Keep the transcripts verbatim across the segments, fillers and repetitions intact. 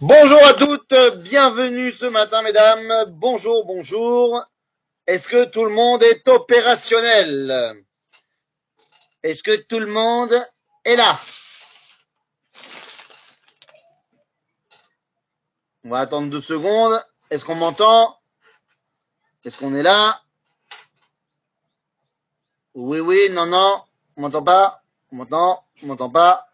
Bonjour à toutes, bienvenue ce matin mesdames, bonjour, bonjour. Est-ce que tout le monde est opérationnel? Est-ce que tout le monde est là? On va attendre deux secondes. Est-ce qu'on m'entend? Est-ce qu'on est là? Oui, oui, non, non, on m'entend pas? On m'entend? On m'entend pas?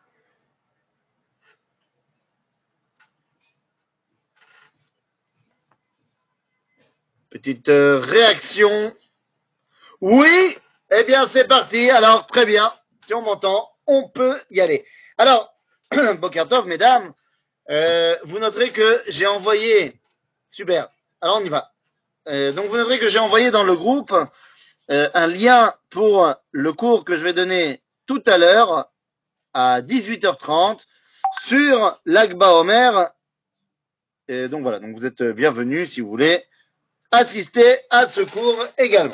Petite euh, réaction. Oui, eh bien c'est parti. Alors très bien, si on m'entend, on peut y aller. Alors, Bokertov, mesdames, euh, vous noterez que j'ai envoyé, super, alors on y va. Euh, donc vous noterez que j'ai envoyé dans le groupe euh, un lien pour le cours que je vais donner tout à l'heure à dix-huit heures trente sur l'Akba Omer. Et donc voilà, donc vous êtes bienvenus si vous voulez assister à ce cours également.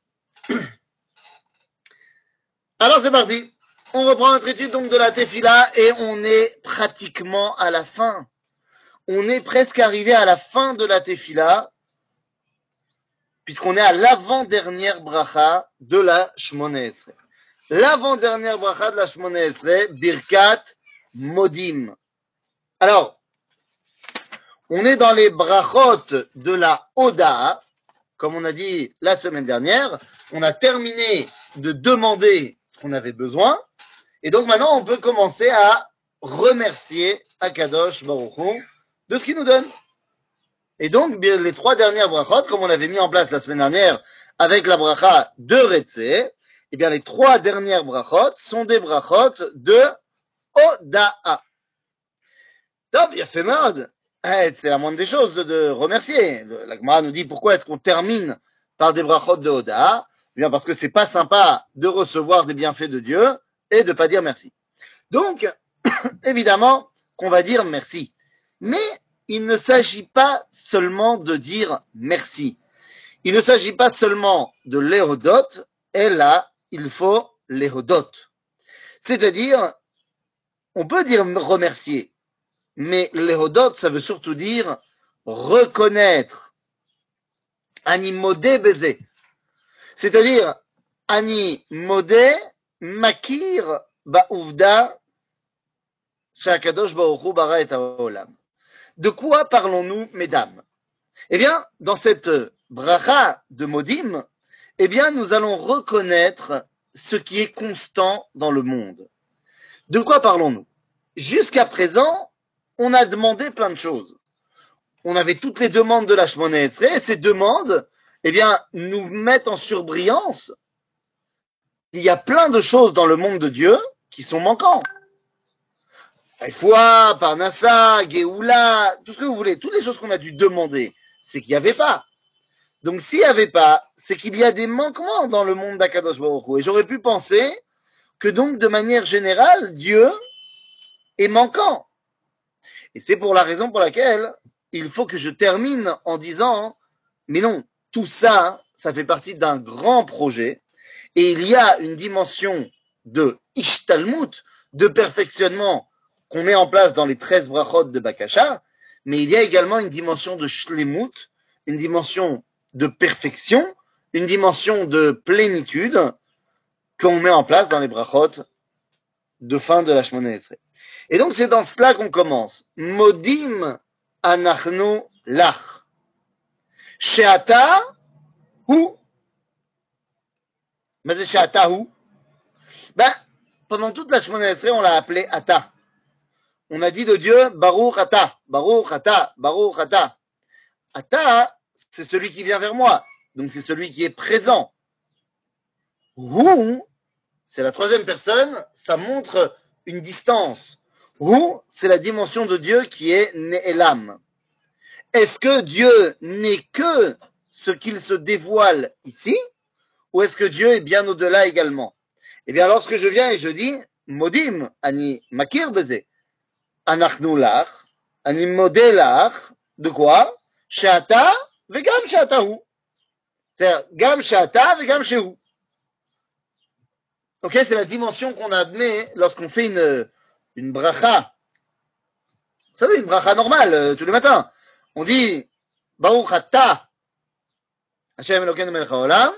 Alors c'est parti. On reprend notre étude donc de la Tefila et on est pratiquement à la fin. On est presque arrivé à la fin de la Tefila puisqu'on est à l'avant-dernière bracha de la Shmoneh Esrei. L'avant-dernière bracha de la Shmoneh Esrei, Birkat Modim. Alors, on est dans les brachot de la Oda, comme on a dit la semaine dernière. On a terminé de demander ce qu'on avait besoin. Et donc maintenant, on peut commencer à remercier Akadosh Baruch Hu de ce qu'il nous donne. Et donc, les trois dernières brachot, comme on l'avait mis en place la semaine dernière avec la bracha de Retzeh, eh bien, les trois dernières brachot sont des brachot de Oda'a. Top, il a fait mode. Eh, c'est la moindre des choses de, de remercier. La Gemara nous dit pourquoi est-ce qu'on termine par des brachot de Oda'a? Eh bien, parce que c'est pas sympa de recevoir des bienfaits de Dieu et de pas dire merci. Donc, évidemment qu'on va dire merci. Mais il ne s'agit pas seulement de dire merci. Il ne s'agit pas seulement de l'éhodot, et là, il faut l'éhodot. C'est-à-dire, on peut dire remercier, mais l'éhodot, ça veut surtout dire reconnaître. Ani modé baiser. C'est-à-dire, ani modé makir ba'uvda shakadosh baruch bara et haolam. De quoi parlons-nous, mesdames? Eh bien, dans cette bracha de Modim, eh bien, nous allons reconnaître ce qui est constant dans le monde. De quoi parlons-nous? Jusqu'à présent, on a demandé plein de choses. On avait toutes les demandes de la Shmoneh Esrei, et ces demandes, eh bien, nous mettent en surbrillance. Il y a plein de choses dans le monde de Dieu qui sont manquantes. Foi, Parnassa, Géoula, tout ce que vous voulez, toutes les choses qu'on a dû demander, c'est qu'il n'y avait pas. Donc s'il n'y avait pas, c'est qu'il y a des manquements dans le monde d'Akadosh Baruch Hu. Et j'aurais pu penser que donc de manière générale, Dieu est manquant. Et c'est pour la raison pour laquelle il faut que je termine en disant, mais non, tout ça, ça fait partie d'un grand projet. Et il y a une dimension de ishtalmut, de perfectionnement qu'on met en place dans les treize brachot de Bakasha, mais il y a également une dimension de shlemut, une dimension de perfection, une dimension de plénitude qu'on met en place dans les brachot de fin de la Shmoneh Esrei. Et donc c'est dans cela qu'on commence. Modim anachnu lach. Sheata hu. Mais c'est Sheata hu. Ben, pendant toute la Shmoneh Esrei, on l'a appelé Ata. On a dit de Dieu, Baruch Ata, Baruch Ata, Baruch Ata. Ata, c'est celui qui vient vers moi. Donc c'est celui qui est présent. Hu, c'est la troisième personne, ça montre une distance. Hu, c'est la dimension de Dieu qui est Ne'elam. Est-ce que Dieu n'est que ce qu'il se dévoile ici, ou est-ce que Dieu est bien au-delà également? Eh bien, lorsque je viens et je dis, Modim, ani makir beze, anachnu lach, ani modé lach, de quoi? Sheata, vegam sheatahu. C'est-à-dire, gam sheata, vegam shehu. Ok, c'est la dimension qu'on a amenée lorsqu'on fait une, une bracha Vous savez, une bracha normale, euh, tous les matins. On dit, Baruch Ata, Hashem Elokeinu melech haolam,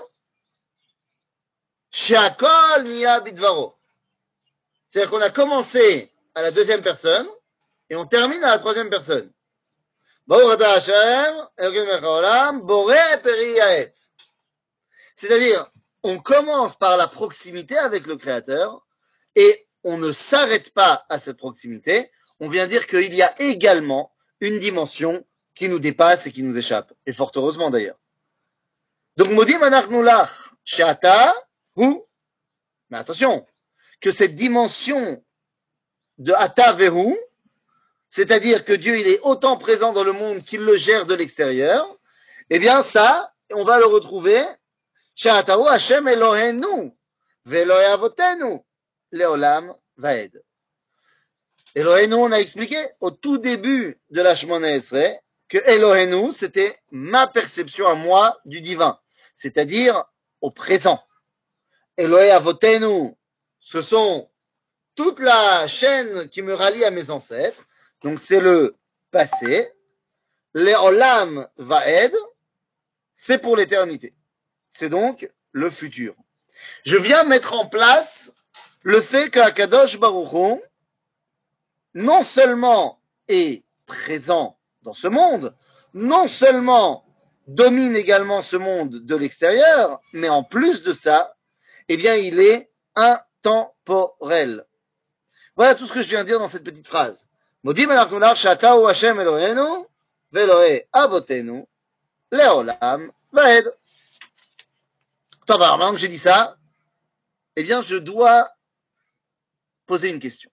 she'akol niya bidvaro. C'est-à-dire qu'on a commencé à la deuxième personne, et on termine à la troisième personne. Baruch Ata Hashem Elokeinu melech haolam, borei peri ha'etz. C'est-à-dire, on commence par la proximité avec le Créateur, et on ne s'arrête pas à cette proximité. On vient dire qu'il y a également une dimension qui nous dépasse et qui nous échappe. Et fort heureusement d'ailleurs. Donc, Modim anachnu lach she'ata hu. Mais attention, que cette dimension de ata vehu, c'est-à-dire que Dieu il est autant présent dans le monde qu'il le gère de l'extérieur, eh bien ça, on va le retrouver she'ata hu Hashem Elohenu ve'Elohei avotenu leolam vaed. Elohenu, on a expliqué au tout début de la Shemona Esrei que Elohenu, c'était ma perception à moi du divin, c'est-à-dire au présent. Elohei Avotenu, ce sont toute la chaîne qui me rallie à mes ancêtres, donc c'est le passé. Leolam Vaed, c'est pour l'éternité. C'est donc le futur. Je viens mettre en place le fait qu'Akadosh Baruch Hu, non seulement est présent dans ce monde, non seulement domine également ce monde de l'extérieur, mais en plus de ça, eh bien, il est intemporel. Voilà tout ce que je viens de dire dans cette petite phrase. Modim anachnu lach she'ata hu Hashem Elohenu ve'Elohei avotenu leolam vaed. Attends, alors maintenant que j'ai dit ça, eh bien, je dois poser une question.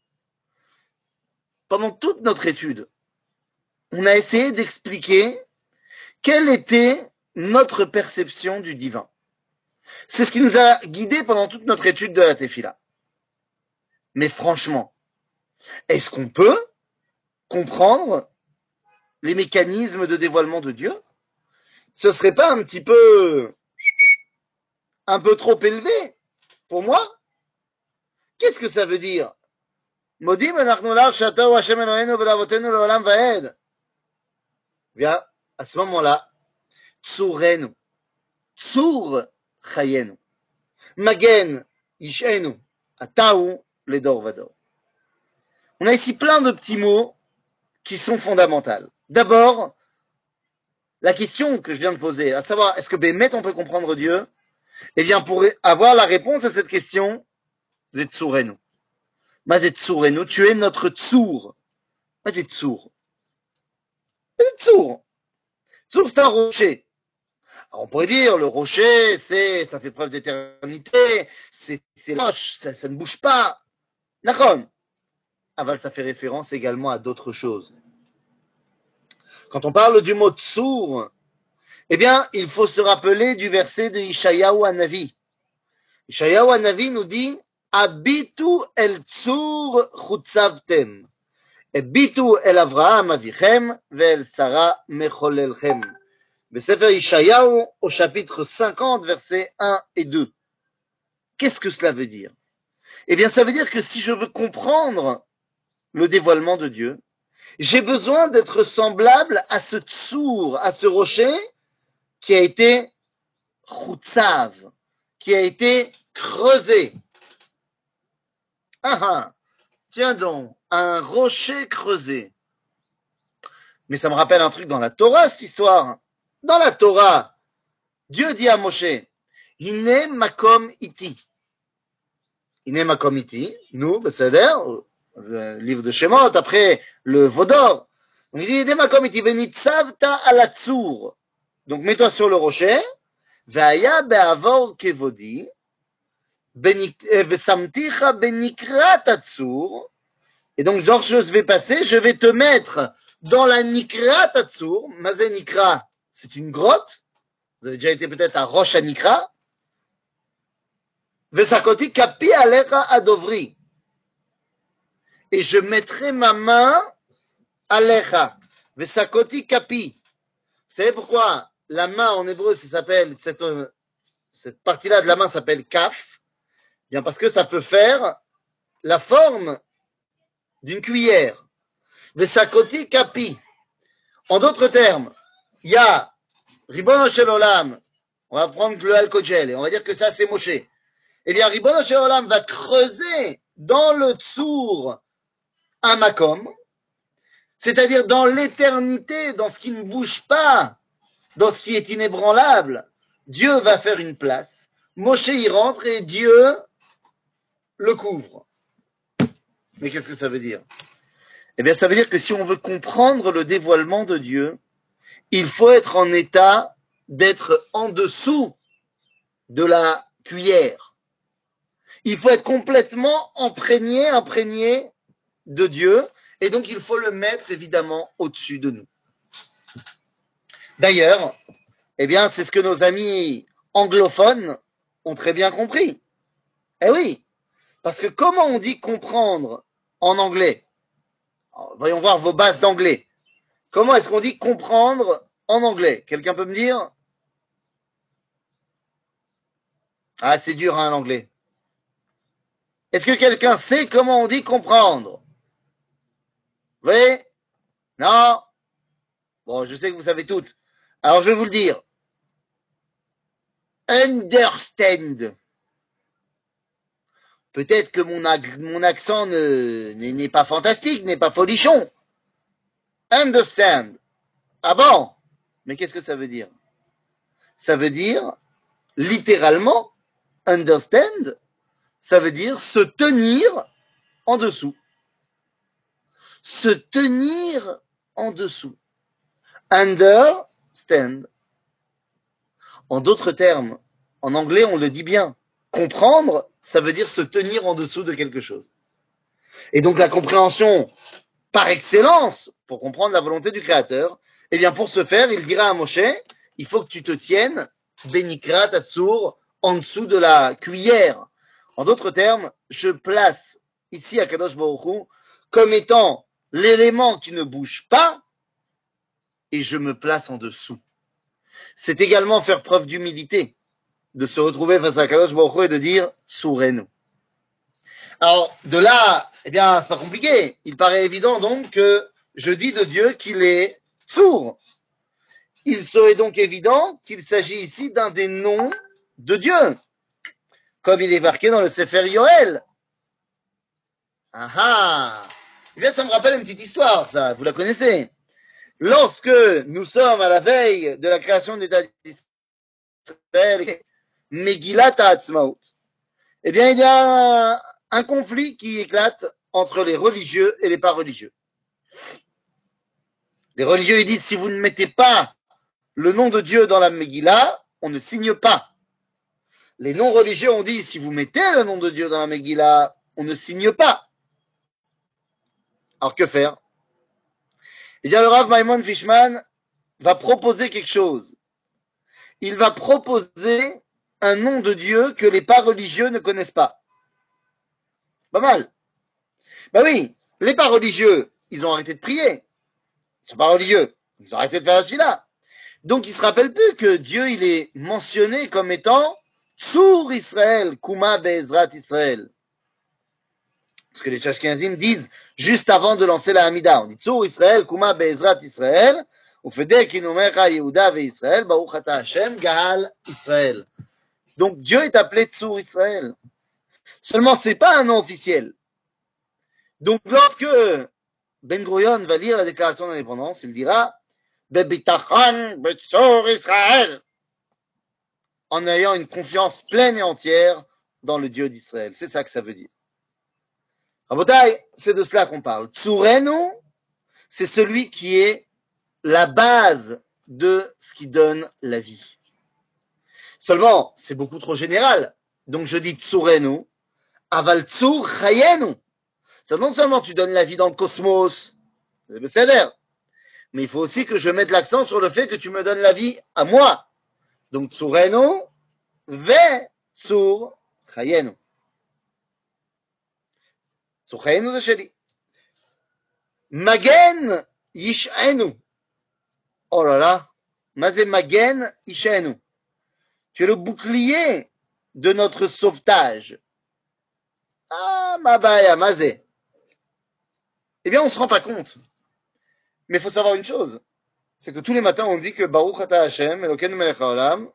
Pendant toute notre étude, on a essayé d'expliquer quelle était notre perception du divin. C'est ce qui nous a guidés pendant toute notre étude de la Tefila. Mais franchement, est-ce qu'on peut comprendre les mécanismes de dévoilement de Dieu? Ce serait pas un petit peu, un peu trop élevé pour moi? Qu'est-ce que ça veut dire? Modim anachnu lach she'ata hu Hashem Eloheinu ve'avotenu leolam vaed. Bien, à ce moment-là, Tsurenu, Tsur chayenu, Magen ishenu, Atahu ledor vador. On a ici plein de petits mots qui sont fondamentaux. D'abord, la question que je viens de poser, à savoir, est-ce que Bémet on peut comprendre Dieu? Eh bien, pour avoir la réponse à cette question, c'est Tsurenu. Ma c'est Tsurenu, tu es notre Tsur. Ma c'est Tsur. C'est Tsur. Tsur, c'est un rocher. Alors, on pourrait dire, le rocher, c'est, ça fait preuve d'éternité, c'est, c'est roche, ça, ça ne bouge pas. D'accord. Aval, ça fait référence également à d'autres choses. Quand on parle du mot Tsur, eh bien, il faut se rappeler du verset de Ishayahu Hanavi. Ishayahu Hanavi nous dit, Abitu el Tsur chutzavtem, Abitu el Avraham avichem, ve'el Sarah mecholelchem. Besefer Ishayahu, au chapitre cinquante, versets un et deux. Qu'est-ce que cela veut dire? Eh bien, ça veut dire que si je veux comprendre le dévoilement de Dieu, j'ai besoin d'être semblable à ce tsur, à ce rocher qui a été chutzav, qui a été creusé. Ah ah, tiens donc, un rocher creusé. Mais ça me rappelle un truc dans la Torah, cette histoire. Dans la Torah, Dieu dit à Moshe, Hine makom iti. Hine makom iti, nous, beseder, le livre de Shemot, après le Vaudor. On dit Hine makom iti, venitzavta ala tsur. Donc mets-toi sur le rocher, ve'aya be'avor kevodi, ve'samticha benikrat atsur. Et donc, lorsque je vais passer, je vais te mettre dans la Nikra Tatsur. Mazé Nikra, c'est une grotte. Vous avez déjà été peut-être à Rosh Nikra. Vesakoti kapi alecha adovri. Et je mettrai ma main alecha. Vesakoti kapi. Vous savez pourquoi la main en hébreu, ça s'appelle, cette, cette partie-là de la main s'appelle kaf? Bien parce que ça peut faire la forme d'une cuillère. Vesakoti kapi. En d'autres termes, il y a Ribono Shel Olam, on va prendre le Al-Kojel et on va dire que ça c'est Moshe. Eh bien, Ribono Shel Olam va creuser dans le Tsour un makom, c'est-à-dire dans l'éternité, dans ce qui ne bouge pas, dans ce qui est inébranlable. Dieu va faire une place, Moshe y rentre et Dieu le couvre. Mais qu'est-ce que ça veut dire? Eh bien, ça veut dire que si on veut comprendre le dévoilement de Dieu, il faut être en état d'être en dessous de la cuillère. Il faut être complètement imprégné, imprégné de Dieu, et donc il faut le mettre évidemment au-dessus de nous. D'ailleurs, eh bien, c'est ce que nos amis anglophones ont très bien compris. Eh oui, parce que comment on dit comprendre en anglais? Alors, voyons voir vos bases d'anglais. Comment est-ce qu'on dit comprendre en anglais? Quelqu'un peut me dire? Ah, c'est dur, hein, l'anglais. Est-ce que quelqu'un sait comment on dit comprendre? Oui? Non? Bon, je sais que vous savez toutes. Alors, je vais vous le dire. Understand. Peut-être que mon, mon accent n'est pas fantastique, n'est pas folichon. Understand. Ah bon? Mais qu'est-ce que ça veut dire? Ça veut dire, littéralement, understand, ça veut dire se tenir en dessous. Se tenir en dessous. Understand. En d'autres termes, en anglais, on le dit bien. Comprendre, ça veut dire se tenir en dessous de quelque chose. Et donc la compréhension par excellence, pour comprendre la volonté du Créateur, eh bien pour ce faire, il dira à Moshe, il faut que tu te tiennes, Benikra Tatsour, en dessous de la cuillère. En d'autres termes, je place ici à Kadosh Baruch Hu comme étant l'élément qui ne bouge pas, et je me place en dessous. C'est également faire preuve d'humilité, de se retrouver face à Kadosh Baruch Hu et de dire Sourenu. Alors, de là, eh bien, c'est pas compliqué. Il paraît évident donc que je dis de Dieu qu'il est sourd. Il serait donc évident qu'il s'agit ici d'un des noms de Dieu, comme il est marqué dans le Sefer Yoel. Ah ah! Eh bien, ça me rappelle une petite histoire, ça, vous la connaissez. Lorsque nous sommes à la veille de la création de l'État d'Israël, Megillat Ha'atzmaut, eh bien, il y a un conflit qui éclate entre les religieux et les pas religieux. Les religieux, ils disent, si vous ne mettez pas le nom de Dieu dans la Megillah, on ne signe pas. Les non-religieux ont dit, si vous mettez le nom de Dieu dans la Megillah, on ne signe pas. Alors que faire? Eh bien, le Rav Maimon Fishman va proposer quelque chose. Il va proposer un nom de Dieu que les pas religieux ne connaissent pas. Pas mal. Ben oui, les pas religieux, ils ont arrêté de prier. Ils sont pas religieux. Ils ont arrêté de faire la Shila. Donc, ils se rappellent plus que Dieu, il est mentionné comme étant Tsur Israël, Kuma Be'ezrat Israël. Ce que les Shashkenazim disent juste avant de lancer la Hamida. On dit Tsur Israël, Kuma Be'ezrat Israël, Ufedek Inumecha Yehuda Ve'Israël, Baruch Ata Hashem, Gaal Israël. Donc, Dieu est appelé Tsur Israël. Seulement, c'est pas un nom officiel. Donc, lorsque Ben Gurion va lire la déclaration d'indépendance, il dira Bebitachon Betsur Israël, en ayant une confiance pleine et entière dans le Dieu d'Israël. C'est ça que ça veut dire. Rabotai, c'est de cela qu'on parle. Tsurenu, c'est celui qui est la base de ce qui donne la vie. Seulement, c'est beaucoup trop général. Donc je dis Tsurenu, aval tsur chayenu. Ça non seulement tu donnes la vie dans le cosmos, c'est le céder, mais il faut aussi que je mette l'accent sur le fait que tu me donnes la vie à moi. Donc Tsurenu, ve tsur chayenu. Tsur chayenu זה שלי. Magen yish'enu. Oh là là, mazé magen yish'enu. Tu es le bouclier de notre sauvetage. Ah, ma baya, mazé. Eh bien, on ne se rend pas compte. Mais il faut savoir une chose, c'est que tous les matins on dit que Baruch Ata Hashem, Elokeinu melech haolam,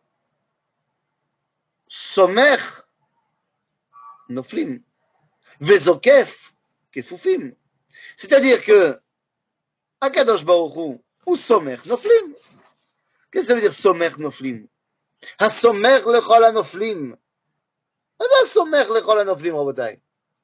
Somer Noflim, Vezokef Kefufim. C'est-à-dire que Akadosh Baruch Hu, ou Somer Noflim. Qu'est-ce que ça veut dire Somer Noflim? Ha-Somer lechol hanoflim. מה זה הסומך לכל הנופלים, רבותיי?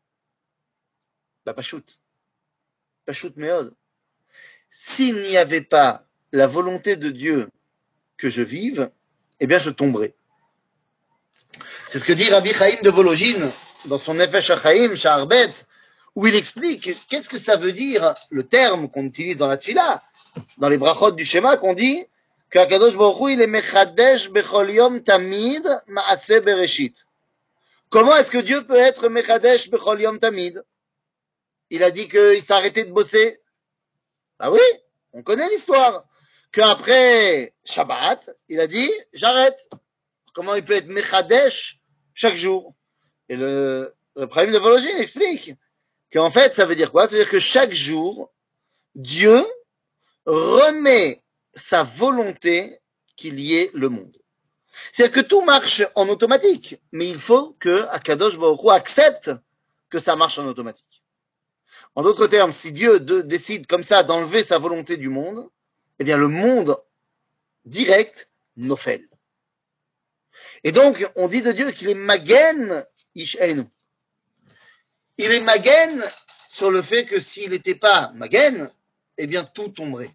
בפשוט. פשוט מאוד. S'il n'y avait pas la volonté de Dieu que je vive, eh bien je tomberais. C'est ce que dit Rabbi Chaim de Vologine dans son Nefesh HaChaim, Sha'arbet, où il explique qu'est-ce que ça veut dire le terme qu'on utilise dans la tfila, dans les brachot du schéma, qu'on dit qu'Akadosh Baruch Hu il est mechadesh bechol yom tamid ma'aseh bereshit. Comment est-ce que Dieu peut être mechadesh bechol yom tamid? Il a dit qu'il s'est arrêté de bosser. Ah oui, on connaît l'histoire. Qu'après Shabbat, il a dit j'arrête. Comment il peut être mechadesh chaque jour? Et le, le problème de Vologine explique qu'en fait, ça veut dire quoi? C'est-à-dire que chaque jour, Dieu remet sa volonté qu'il y ait le monde. C'est-à-dire que tout marche en automatique, mais il faut que Akadosh Baruch Hu accepte que ça marche en automatique. En d'autres termes, si Dieu de, décide comme ça d'enlever sa volonté du monde, eh bien le monde direct nofel. Et donc, on dit de Dieu qu'il est magen ishenu. Il est magen sur le fait que s'il n'était pas magen, eh bien tout tomberait.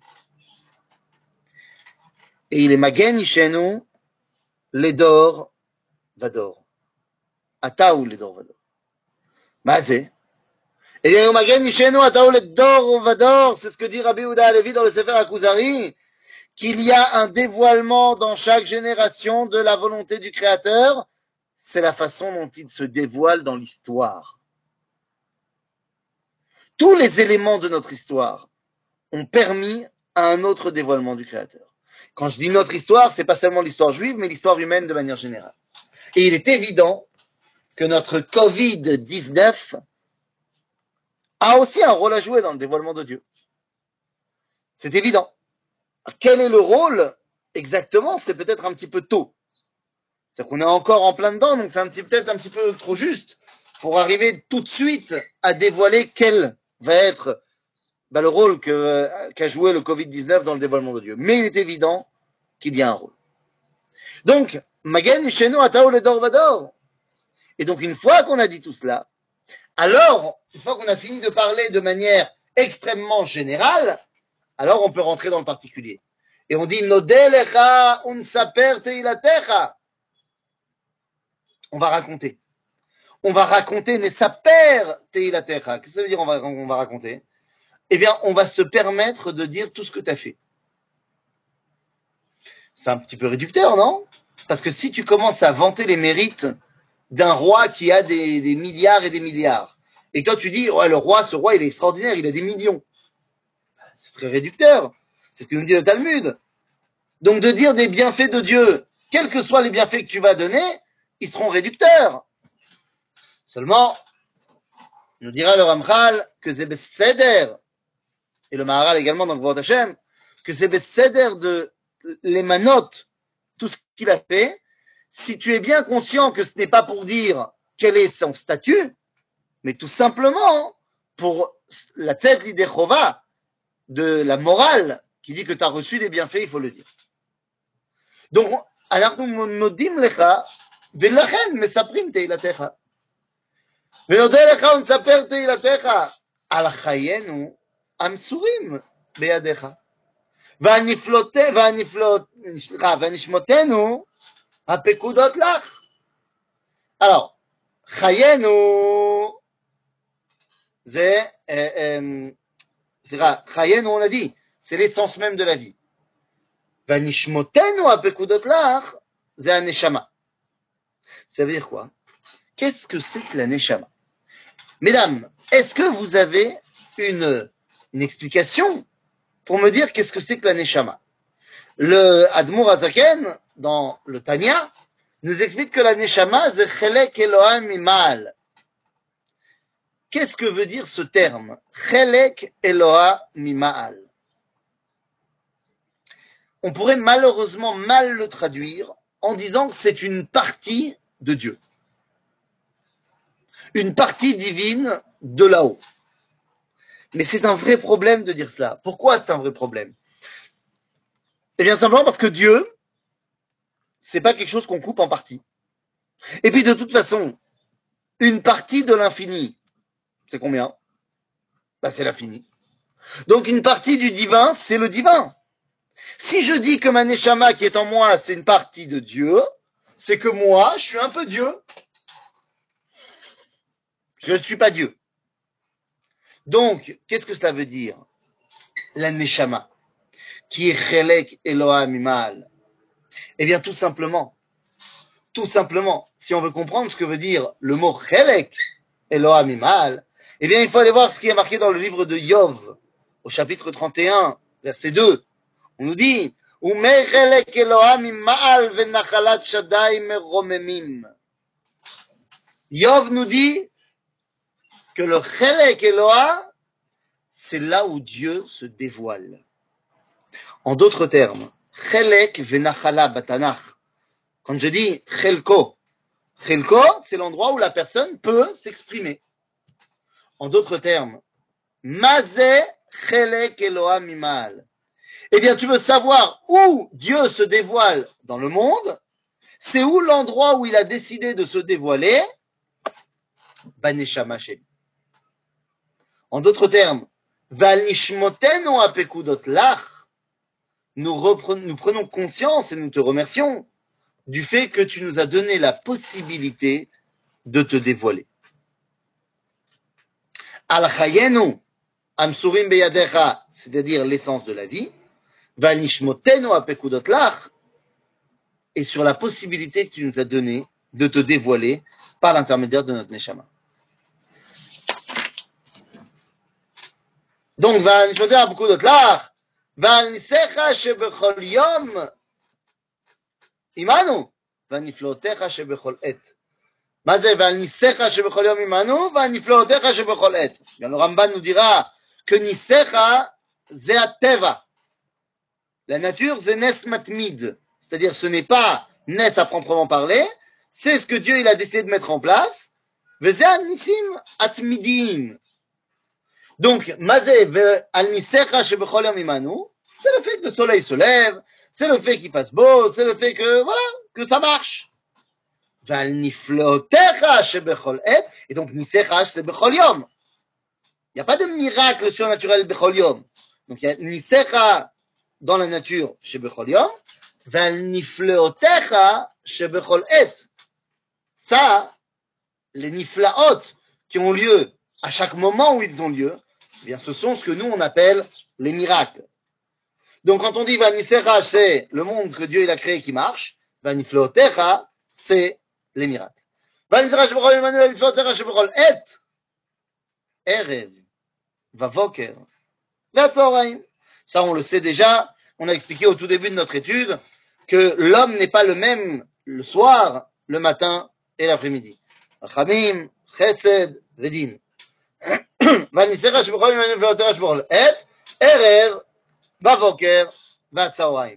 Et il est magen ishenu, ledor vador. Ataou ledor vador. Mazé. Et il est magen ishenu, ataou ledor vador. C'est ce que dit Rabbi Yehuda Halevi dans le Sefer HaKuzari, qu'il y a un dévoilement dans chaque génération de la volonté du Créateur. C'est la façon dont il se dévoile dans l'histoire. Tous les éléments de notre histoire ont permis à un autre dévoilement du Créateur. Quand je dis notre histoire, c'est pas seulement l'histoire juive, mais l'histoire humaine de manière générale. Et il est évident que notre covid dix-neuf a aussi un rôle à jouer dans le dévoilement de Dieu. C'est évident. Quel est le rôle exactement? C'est peut-être un petit peu tôt. C'est qu'on est encore en plein dedans, donc c'est un petit, peut-être un petit peu trop juste pour arriver tout de suite à dévoiler quel va être bah, le rôle que, qu'a joué le covid dix-neuf dans le dévoilement de Dieu. Mais il est évident qu'il y a un rôle. Donc, Magen Ishenu Atao Ledor Vador. Et donc, une fois qu'on a dit tout cela, alors, une fois qu'on a fini de parler de manière extrêmement générale, alors on peut rentrer dans le particulier. Et on dit Nodelecha unsaper teilatecha. On va raconter. On va raconter Nesaper teilatecha. Qu'est-ce que ça veut dire on va, on va raconter? Eh bien, on va se permettre de dire tout ce que tu as fait. C'est un petit peu réducteur, non? Parce que si tu commences à vanter les mérites d'un roi qui a des, des milliards et des milliards, et toi tu dis, ouais, le roi, ce roi, il est extraordinaire, il a des millions. C'est très réducteur. C'est ce que nous dit le Talmud. Donc de dire des bienfaits de Dieu, quels que soient les bienfaits que tu vas donner, ils seront réducteurs. Seulement, nous dira le Ramchal que c'est Besséder, et le Maharal également dans le Vort Hashem, que c'est Besséder de les manotes, tout ce qu'il a fait, si tu es bien conscient que ce n'est pas pour dire quel est son statut, mais tout simplement pour la tête l'idée chova de la morale qui dit que tu as reçu des bienfaits, il faut le dire. Donc, אנחנו מודים לך, ולכן מספרים תהילתך. ונודה לך ונספר תהילתך על חיינו המסורים בידיך. והנפלאות, והנפלאות, סליחה, והנשמותינו הפקודות לך. Alors, חיינו, זה, סליחה, חיינו on a dit, c'est l'essence même de la vie. והנשמותינו הפקודות לך, זה הנשמה. Ça veut dire quoi? Qu'est-ce que c'est que la neshama? Mesdames, est-ce que vous avez une, une explication pour me dire qu'est-ce que c'est que la neshama? Le Admour Azaken, dans le Tanya, nous explique que la neshama, c'est chelek Elohim mimal. Qu'est-ce que veut dire ce terme? Chelek Eloha mimal. on pourrait malheureusement mal le traduire en disant que c'est une partie de Dieu. Une partie divine de là-haut. Mais c'est un vrai problème de dire cela. Pourquoi c'est un vrai problème? Eh bien, simplement parce que Dieu, c'est pas quelque chose qu'on coupe en parties. Et puis, de toute façon, une partie de l'infini, c'est combien? Bah, c'est l'infini. Donc, une partie du divin, c'est le divin. Si je dis que ma neshama qui est en moi, c'est une partie de Dieu, c'est que moi, je suis un peu Dieu. Je ne suis pas Dieu. Donc, qu'est-ce que cela veut dire? La neshama, qui est chelek Elohim imal. Eh bien, tout simplement, tout simplement, si on veut comprendre ce que veut dire le mot chelek Elohim imal, eh bien, il faut aller voir ce qui est marqué dans le livre de Yov, au chapitre trente et un, verset deux. On nous dit, Ume chelek Elohim imal venachalat shaddai meromemim. Yov nous dit que le chelek Eloah, c'est là où Dieu se dévoile. En d'autres termes, chelek venachala batanach. Quand je dis chelko, chelko, c'est l'endroit où la personne peut s'exprimer. En d'autres termes, mazé chelek Eloah mimal. Eh bien, tu veux savoir où Dieu se dévoile dans le monde? C'est où l'endroit où il a décidé de se dévoiler? Baneshama sheli. En d'autres termes, Val nishmotenu apekudot lach. Nous, reprenons, nous prenons conscience et nous te remercions du fait que tu nous as donné la possibilité de te dévoiler. Al chayenu amsurim beyadecha, c'est-à-dire l'essence de la vie, Val nishmotenu apekudot lach, et sur la possibilité que tu nous as donnée de te dévoiler par l'intermédiaire de notre neshama. Donc, Val nishmotenu apekudot lach, Val nisecha shebechol yom imanu, ונפלאותיך שבכל עת. מה זה? ועל ניסיך שבכל יום עמנו, ועל נפלאותיך שבכל עת. גם le Ramban nous dira que ניסיך c'est הטבע. La nature, c'est nes matmid. C'est-à-dire, ce n'est pas nes à proprement parler, c'est ce que Dieu il a décidé de mettre en place. וזה הניסים התמידיים. Donc, מה זה? ועל ניסיך שבכל יום עמנו, c'est le fait que le soleil se lève, c'est le fait qu'il fasse beau, c'est le fait que, voilà, que ça marche. ועל נפלאותיך שבכל עת, et donc ניסיך c'est בכל יום. Il n'y a pas de miracle surnaturel בכל יום. Donc il y a ניסיך dans la nature שבכל יום, ועל נפלאותיך שבכל עת. Ça, les niflaot qui ont lieu à chaque moment où ils ont lieu, eh bien ce sont ce que nous on appelle les miracles. Donc quand on dit Vanisecha, c'est le monde que Dieu il a créé qui marche, Vaniflaotecha, c'est les miracles. Vanisecha shebechol Emmanuel, Vaniflaotecha shebechol et, Erev, Vavoker, Vatzoraim. Ça on le sait déjà, on a expliqué au tout début de notre étude que l'homme n'est pas le même le soir, le matin et l'après-midi. Rachamim, Chesed, Vedin. Vanisecha shebechol Emmanuel, Vaniflaotecha shebechol et, Erev, Bavoker, Vatsaoraim.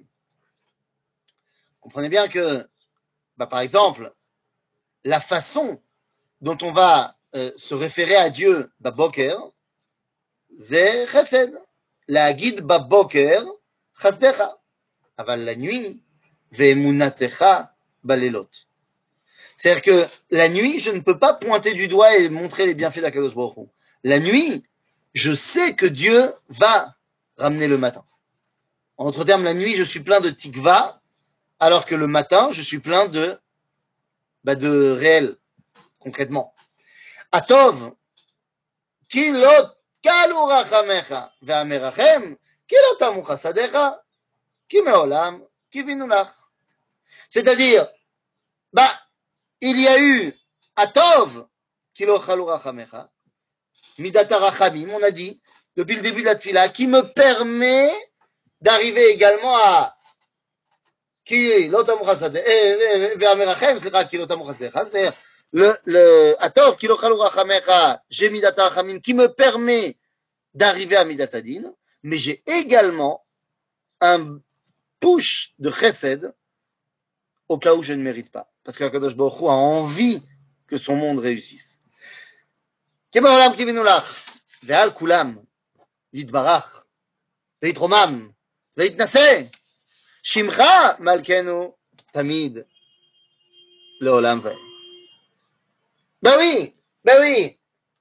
Comprenez bien que, bah, par exemple, la façon dont on va euh, se référer à Dieu, Baboker, c'est Chesed. La guide Baboker, Chasdecha. Aval la nuit, Ve'emunatecha balelot. C'est-à-dire que la nuit, je ne peux pas pointer du doigt et montrer les bienfaits d'Akadosh Baruch Hu. La nuit, je sais que Dieu va ramener le matin. En d'autres termes, la nuit, je suis plein de tikva, alors que le matin, je suis plein de, bah, de réel, concrètement. Atov, ki lo kalu rachamecha, ve'amerachem, ki lo tamu chasadecha, ki me'olam, ki vinu lach. C'est-à-dire, bah, il y a eu Atov, ki lo kalu rachamecha, midata rachamim, on a dit, depuis le début de la tfila, qui me permet d'arriver également à qui l'otam chasade ve'amerachem, slicha, qui l'otam chasadecha, c'est-à-dire le le atov qui lo chalu rachamecha, j'ai midata rachamim qui me permet d'arriver à midatadin, mais j'ai également un push de chesed au cas où je ne mérite pas. Parce qu'Akadosh Baruch Hu a envie que son monde réussisse. כבעולם קיווינו לך, ועל כולם יתברך, ויתרומם, ויתנשא, שמך מלכנו תמיד לעולם ועד. Ben oui, ben oui.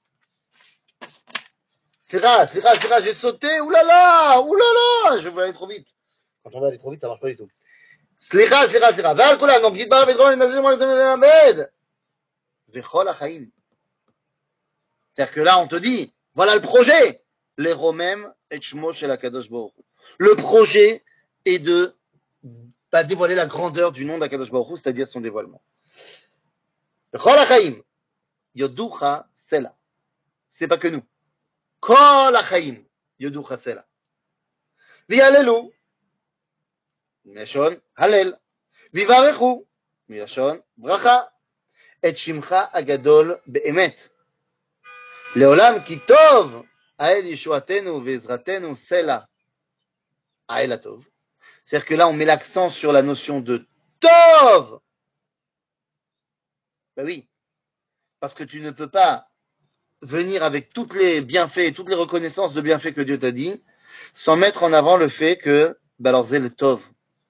Slicha, slicha, slicha, j'ai sauté, oulala, oulala, je voulais aller trop vite. Quand on va aller trop vite, ça marche pas du tout. Slicha, slicha, slicha, ועל כולם, donc יתברך ויתרומם, ויתנשא, שמך מלכנו לעולם ועד. וכל החיים. C'est-à-dire que là, on te dit, voilà le projet. Les Romem et Shmo shel HaKadosh Baruch Hu. Le projet est de bah, dévoiler la grandeur du nom d'Akadosh Baruch Hu, c'est-à-dire son dévoilement. Chol HaChaim, Yoducha Sela. Ce n'est pas que nous. Kol HaChaim, Yoducha Sela. V'yalelu, Milashon Halel. V'yivarechu, Milashon Bracha. Et Shimcha Agadol Be'emet. לעולם כי טוב האל ישועתנו ועזרתנו סלע האל הטוב. C'est-à-dire que là on met l'accent sur la notion de tov. Ben oui, parce que tu ne peux pas venir avec toutes les bienfaits, toutes les reconnaissances de bienfaits que Dieu t'a dit, sans mettre en avant le fait que, ben alors c'est le tov.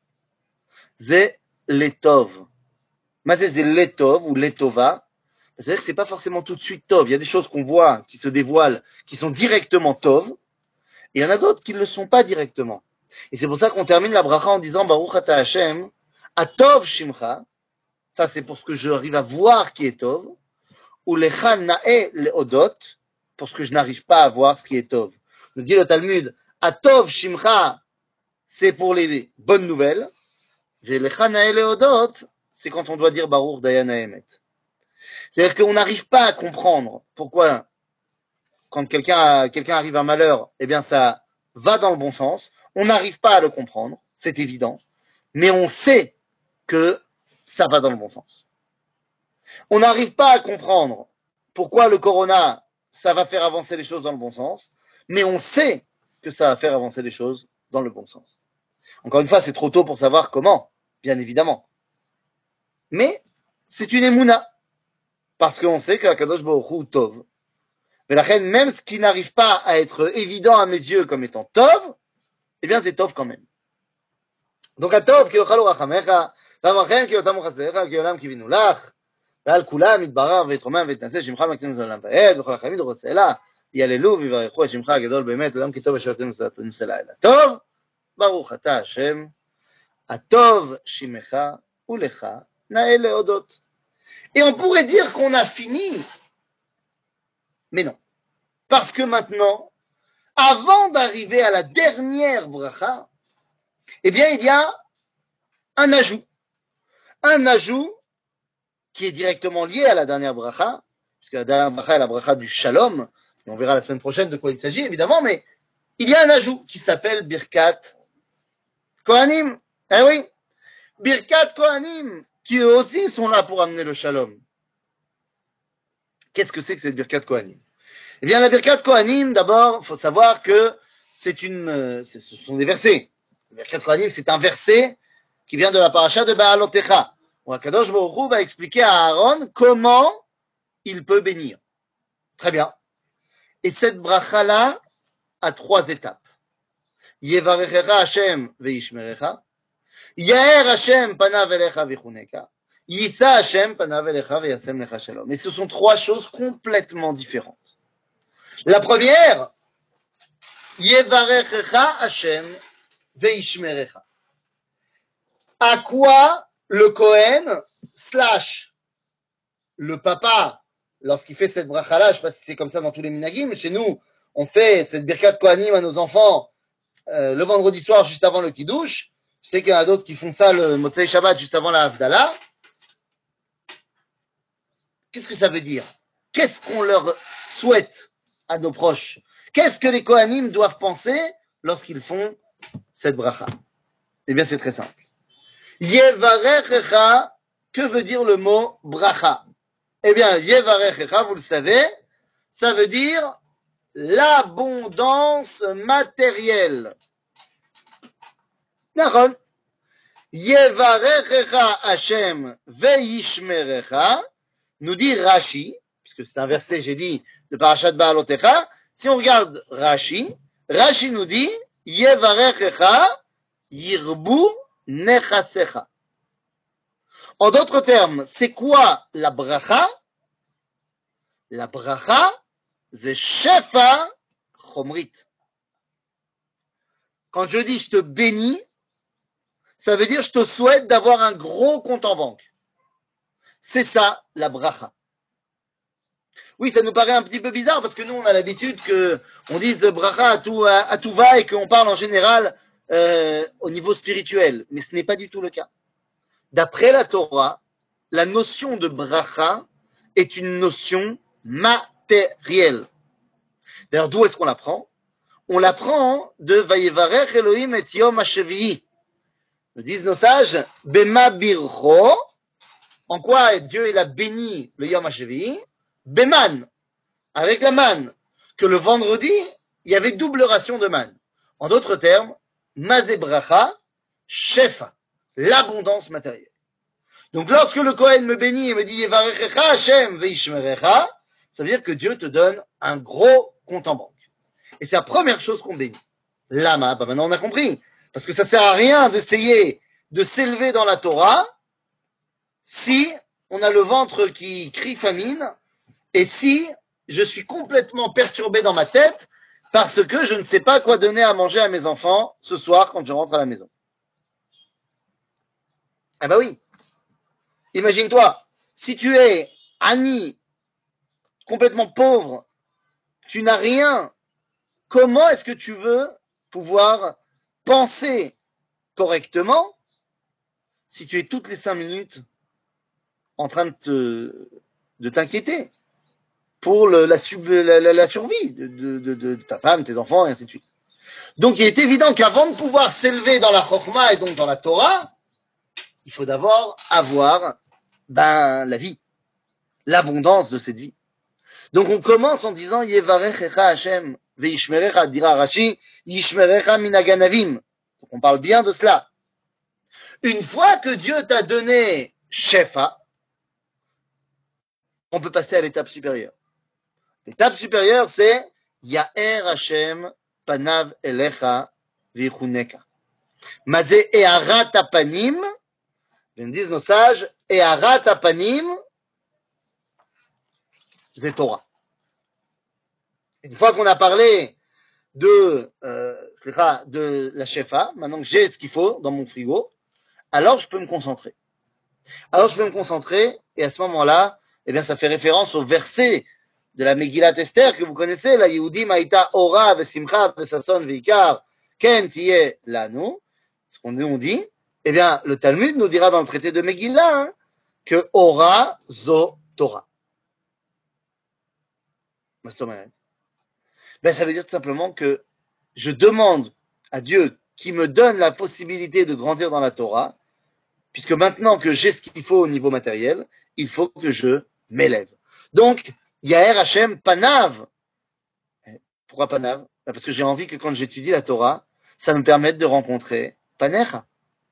C'est le tov. Mais c'est le tov ou le tova. C'est-à-dire que c'est pas forcément tout de suite tov. Il y a des choses qu'on voit, qui se dévoilent, qui sont directement tov, et il y en a d'autres qui ne le sont pas directement. Et c'est pour ça qu'on termine la bracha en disant Baruch ata Hashem, atov shimcha, ça c'est pour ce que j'arrive à voir qui est tov, ou lecha na'e leodot, pour ce que je n'arrive pas à voir ce qui est tov. Nous dit le Talmud, atov shimcha, c'est pour les bonnes nouvelles, et lecha na'e leodot, c'est quand on doit dire Baruch dayan ha'emet. C'est-à-dire qu'on n'arrive pas à comprendre pourquoi, quand quelqu'un quelqu'un arrive à un malheur, eh bien ça va dans le bon sens. On n'arrive pas à le comprendre, c'est évident, mais on sait que ça va dans le bon sens. On n'arrive pas à comprendre pourquoi le corona, ça va faire avancer les choses dans le bon sens, mais on sait que ça va faire avancer les choses dans le bon sens. Encore une fois, c'est trop tôt pour savoir comment, bien évidemment. Mais c'est une émouna. Parce qu'on sait que Akadosh Baruch Hu tov. Mais la reine, même ce qui n'arrive pas à être évident à mes yeux comme étant tov, eh bien c'est tov quand même. Donc à tov, ki yochalu rachamecha, v'amachem ki yotamu chasedecha, ki olam kivinu lach, ve'al kulam yitbarach ve'yitromam ve'yitnaseh shimcha maktim v'olam va'ed, v'chol hachamim d'orosela, yalelu v'yivarechu et shimcha הגדול באמת, olam ki tov v'shotim נסלה אלה. טוב, ברוך אתה השם, הטוב שמך ולך נאה להודות. Et on pourrait dire qu'on a fini. Mais non. Parce que maintenant, avant d'arriver à la dernière bracha, eh bien, il y a un ajout. Un ajout qui est directement lié à la dernière bracha, puisque la dernière bracha est la bracha du shalom, et on verra la semaine prochaine de quoi il s'agit, évidemment, mais il y a un ajout qui s'appelle Birkat Kohanim. Eh oui, Birkat Kohanim, qui eux aussi sont là pour amener le shalom. Qu'est-ce que c'est que cette Birkat Kohanim? Eh bien, la Birkat Kohanim, d'abord, il faut savoir que c'est une, ce sont des versets. La Birkat Kohanim, c'est un verset qui vient de la paracha de Baalotecha, où Akadosh Baruch Hu va expliquer à Aaron comment il peut bénir. Très bien. Et cette bracha-là a trois étapes. Yevarechecha Hashem ve'ishmerecha, Yaher Hashem panav elecha v'chuneka, Yisa Hashem panav elecha ve'yasem lecha shalom. Et ce sont trois choses complètement différentes. La première, Yevarechecha Hashem ve'ishmerecha. À quoi le Kohen slash le papa, lorsqu'il fait cette bracha-là, je ne sais pas si c'est comme ça dans tous les minagim, mais chez nous, on fait cette birkat Kohanim à nos enfants euh, le vendredi soir juste avant le kiddush. Je sais qu'il y en a d'autres qui font ça le Motzei Shabbat juste avant la Havdalah. Qu'est-ce que ça veut dire? Qu'est-ce qu'on leur souhaite à nos proches? Qu'est-ce que les Kohanim doivent penser lorsqu'ils font cette bracha? Eh bien, c'est très simple. Yevarechecha, que veut dire le mot bracha? Eh bien, Yevarechecha, vous le savez, ça veut dire l'abondance matérielle. Naron, Yevarechecha Hashem veishmerecha, nous dit Rashi, puisque c'est un verset, j'ai dit, de Parashat Baalotecha. Si on regarde Rashi, Rashi nous dit Yevarechecha yirbu nechasecha. En d'autres termes, c'est quoi la bracha? La bracha, c'est shefa chomrit. Quand je dis je te bénis, ça veut dire je te souhaite d'avoir un gros compte en banque. C'est ça la bracha. Oui, ça nous paraît un petit peu bizarre parce que nous on a l'habitude que on dise bracha à tout, à, à tout va et qu'on parle en général euh, au niveau spirituel, mais ce n'est pas du tout le cas. D'après la Torah, la notion de bracha est une notion matérielle. D'ailleurs, d'où est-ce qu'on l'apprend? On l'apprend de Vayevarech Elohim et Yom HaShevi'i. Nous disent nos sages, Bema bircho, en quoi Dieu il a béni le Yom HaShevi'i? Beman, avec la manne, que le vendredi, il y avait double ration de manne. En d'autres termes, Mazé Bracha, Shefa, l'abondance matérielle. Donc lorsque le Kohen me bénit et me dit Yevarechecha Hashem veishmerecha, ça veut dire que Dieu te donne un gros compte en banque. Et c'est la première chose qu'on bénit. Lama, bah maintenant on a compris. Parce que ça sert à rien d'essayer de s'élever dans la Torah si on a le ventre qui crie famine et si je suis complètement perturbé dans ma tête parce que je ne sais pas quoi donner à manger à mes enfants ce soir quand je rentre à la maison. Ah bah oui. Imagine-toi, si tu es Annie, complètement pauvre, tu n'as rien, comment est-ce que tu veux pouvoir penser correctement si tu es toutes les cinq minutes en train de, te, de t'inquiéter pour le, la, sub, la, la, la survie de, de, de, de ta femme, tes enfants, et ainsi de suite. Donc il est évident qu'avant de pouvoir s'élever dans la Chokhmah et donc dans la Torah, il faut d'abord avoir ben, la vie, l'abondance de cette vie. Donc on commence en disant Yevarechecha Hashem veishmerecha, dira Rashi, Yishmerecha minaganavim. Donc on parle bien de cela. Une fois que Dieu t'a donné Shefa, on peut passer à l'étape supérieure. L'étape supérieure, c'est Yaher Hashem panav elecha vichuneka. Mazé eharat apanim, nous disent nos sages, eharat apanim, c'est Torah. Une fois qu'on a parlé de, euh, de la Shefa, maintenant que j'ai ce qu'il faut dans mon frigo, alors je peux me concentrer. Alors je peux me concentrer, et à ce moment-là, eh bien, ça fait référence au verset de la Megillat Esther que vous connaissez, la Yehudim Haïta Ora Vesimcha Vesason Veikar Ken Tiye Lanu, ce qu'on nous dit, eh bien, le Talmud nous dira dans le traité de Megillah hein, que Ora Zo Torah. Ben, ça veut dire tout simplement que je demande à Dieu qui me donne la possibilité de grandir dans la Torah, puisque maintenant que j'ai ce qu'il faut au niveau matériel, il faut que je m'élève. Donc, Yaher Hashem Panav. Pourquoi Panav? Parce que j'ai envie que quand j'étudie la Torah, ça me permette de rencontrer Panecha.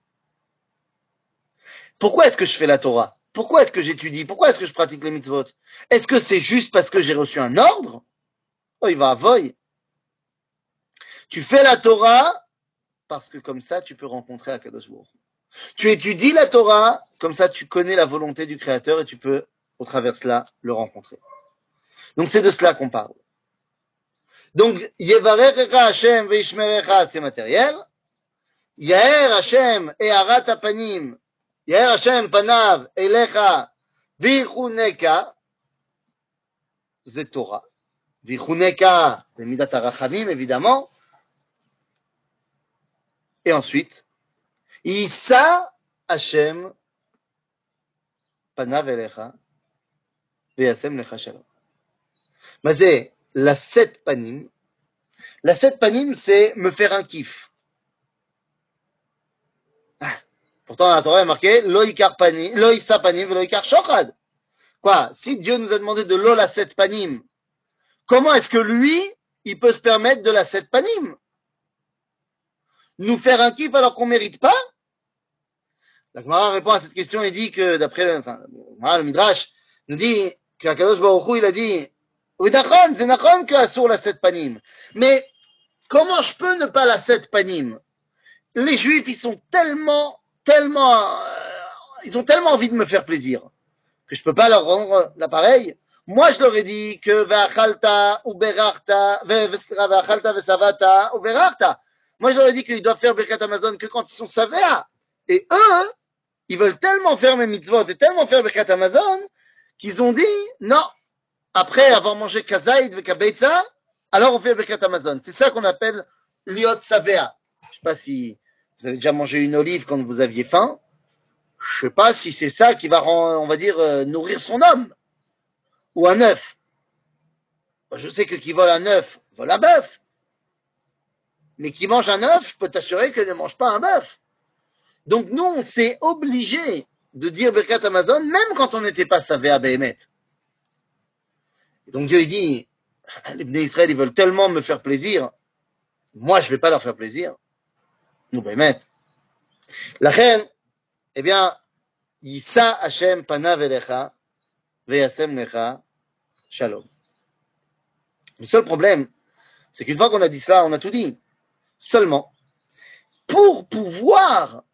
Pourquoi est-ce que je fais la Torah? Pourquoi est-ce que j'étudie? Pourquoi est-ce que je pratique les mitzvot? Est-ce que c'est juste parce que j'ai reçu un ordre? Oh, il va à voy. Tu fais la Torah parce que comme ça, tu peux rencontrer Akadosh Baruch Hu. Tu étudies la Torah, comme ça, tu connais la volonté du Créateur et tu peux, au travers de cela, le rencontrer. Donc, c'est de cela qu'on parle. Donc, Yevarechecha Hashem veishmerecha, c'est matériel. Yaher Hashem eharat apanim, Yaher Hashem panav elecha vichuneka, c'est Torah. Vichuneka, c'est midat harachamim, évidemment. Et ensuite, Issa Hashem panav elecha veyasem lecha shalom. Mais c'est la sept panim. La sept panim, c'est me faire un kiff. Ah, pourtant, dans la Torah, il est marqué Lo ikar panim, Lo issa panim, Lo ikar shochad. Quoi? Si Dieu nous a demandé de l'eau la sept panim, comment est-ce que lui, il peut se permettre de la sept panim? Nous faire un kiff alors qu'on ne mérite pas? La Gemara répond à cette question et dit que, d'après le, enfin, le Midrash, nous dit qu'Akadosh Baruch Hu, il a dit, oui, d'accord, c'est d'accord que Assour la sept panim. Mais, comment je peux ne pas la sept panim? Les Juifs, ils sont tellement, tellement, euh, ils ont tellement envie de me faire plaisir que je peux pas leur rendre l'appareil. Moi, je leur ai dit que Vachalta ou Berachta, Vachalta Vesavata ou Berachta. Moi, je leur ai dit qu'ils doivent faire Birkat Amazon que quand ils sont Savea. Et eux, ils veulent tellement faire mes mitzvot et tellement faire Birkat Amazon qu'ils ont dit non. Après avoir mangé Kazaïd Vekabeitza, alors on fait Birkat Amazon. C'est ça qu'on appelle Liot Savea. Je ne sais pas si vous avez déjà mangé une olive quand vous aviez faim. Je ne sais pas si c'est ça qui va, on va dire, euh, nourrir son homme. Ou un œuf. Je sais que qui vole un œuf, vole un bœuf. Mais qui mange un œuf, je peux t'assurer qu'il ne mange pas un bœuf. Donc nous, on s'est obligé de dire Birkat Amazon, même quand on n'était pas savé à Béhémet. Donc Dieu, il dit, les Bnei Israël, ils veulent tellement me faire plaisir, moi, je ne vais pas leur faire plaisir. Nous, Béhémet. La reine, eh bien, Yissa Hashem panav elecha, veyasem lecha, shalom. Le seul problème, c'est qu'une fois qu'on a dit ça, on a tout dit. Seulement, pour pouvoir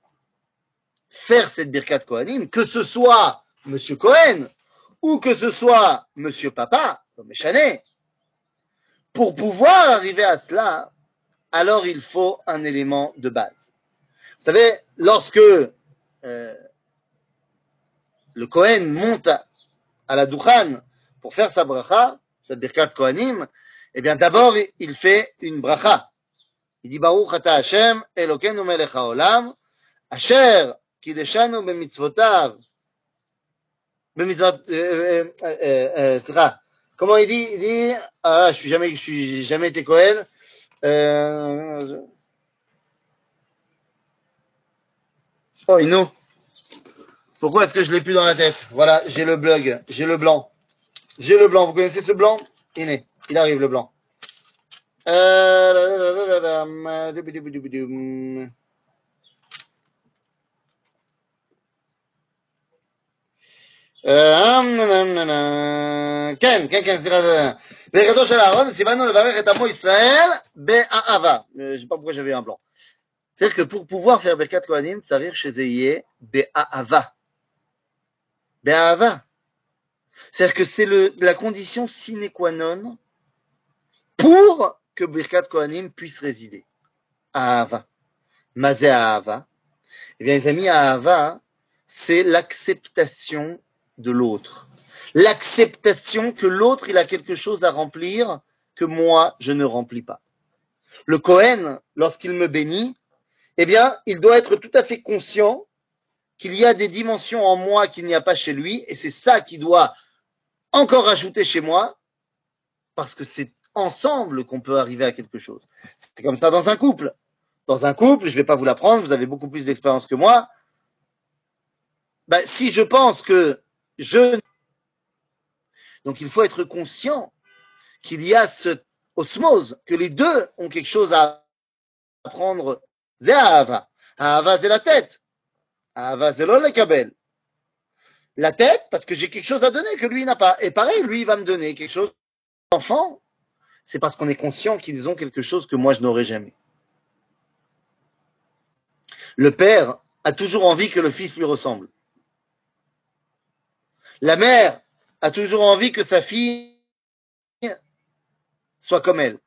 faire cette Birkat Kohanim, que ce soit Monsieur Cohen ou que ce soit Monsieur Papa, comme Méchané, pour pouvoir arriver à cela, alors il faut un élément de base. Vous savez, lorsque euh, le Cohen monte à la Duchan pour faire sa bracha, cette Birkat Kohanim, eh bien d'abord il fait une bracha. Il dit Baruch ata Hashem Elokeinu melech haolam asher kideshanu b'mitzvotav b'mitzvot slicha. Comment il dit? Il dit ah je suis jamais je suis jamais été Cohen. Euh, oh Inou, pourquoi est-ce que je l'ai plus dans la tête? Voilà, j'ai le blog, j'ai le blanc, j'ai le blanc. Vous connaissez ce blanc? Iné, il arrive le blanc. Euh, כן, כן, כן, סליחה, ברכתו של אהרון, סימנו לברך את עמו ישראל באהבה. Je sais pas pourquoi j'avais un blanc. C'est-à-dire que pour pouvoir faire Birkat Kohanim, צריך שזה יהיה באהבה. באהבה. C'est-à-dire que c'est le, la condition sine qua non pour que Birkat Kohanim puisse résider. Ahava. Mazé Ahava. Eh bien, les amis, Ahava, c'est l'acceptation de l'autre. L'acceptation que l'autre, il a quelque chose à remplir que moi, je ne remplis pas. Le Kohen, lorsqu'il me bénit, eh bien, il doit être tout à fait conscient qu'il y a des dimensions en moi qu'il n'y a pas chez lui, et c'est ça qui doit encore ajouter chez moi, parce que c'est ensemble qu'on peut arriver à quelque chose. C'est comme ça dans un couple. Dans un couple, je ne vais pas vous l'apprendre, vous avez beaucoup plus d'expérience que moi. Ben, si je pense que je... Donc il faut être conscient qu'il y a cette osmose, que les deux ont quelque chose à apprendre. C'est Ahava. Ahava, c'est la tête. Ahava, c'est le kabel. La tête, parce que j'ai quelque chose à donner que lui n'a pas. Et pareil, lui, il va me donner quelque chose. Enfant, c'est parce qu'on est conscient qu'ils ont quelque chose que moi, je n'aurai jamais. Le père a toujours envie que le fils lui ressemble. La mère a toujours envie que sa fille soit comme elle.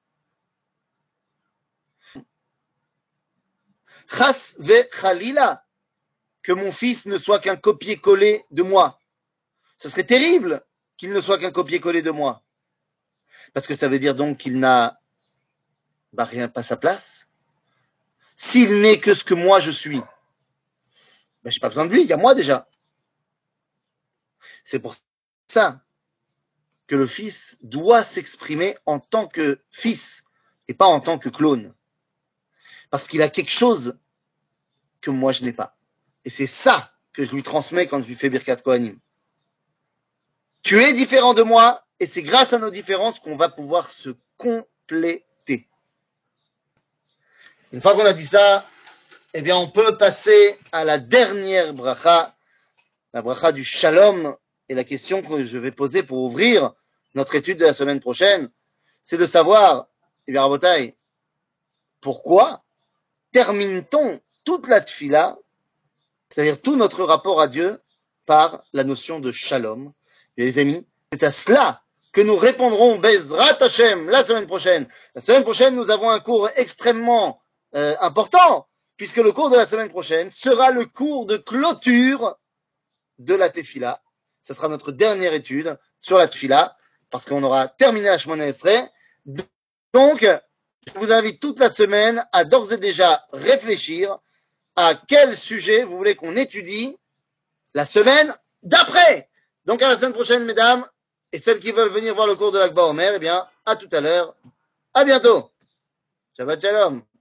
Chas ve chalila, que mon fils ne soit qu'un copier-coller de moi. Ce serait terrible qu'il ne soit qu'un copier-coller de moi. Parce que ça veut dire donc qu'il n'a bah, rien pas sa place. S'il n'est que ce que moi je suis, bah, je n'ai pas besoin de lui, il y a moi déjà. C'est pour ça que le fils doit s'exprimer en tant que fils et pas en tant que clone. Parce qu'il a quelque chose que moi je n'ai pas. Et c'est ça que je lui transmets quand je lui fais Birkat Kohanim. Tu es différent de moi et c'est grâce à nos différences qu'on va pouvoir se compléter. Une fois qu'on a dit ça, eh bien, on peut passer à la dernière bracha, la bracha du shalom. Et la question que je vais poser pour ouvrir notre étude de la semaine prochaine, c'est de savoir, eh bien, Rabotai, pourquoi termine-t-on toute la tfila, c'est-à-dire tout notre rapport à Dieu, par la notion de shalom? Et les amis, c'est à cela que nous répondrons Bezrat Hashem la semaine prochaine. La semaine prochaine, nous avons un cours extrêmement euh, important, puisque le cours de la semaine prochaine sera le cours de clôture de la Tefila. Ce sera notre dernière étude sur la Tefila, parce qu'on aura terminé la Shemona Esrei. Donc, je vous invite toute la semaine à d'ores et déjà réfléchir à quel sujet vous voulez qu'on étudie la semaine d'après. Donc, à la semaine prochaine, mesdames, et celles qui veulent venir voir le cours de l'Akba Omer, eh bien, à tout à l'heure. À bientôt. Shabbat Shalom.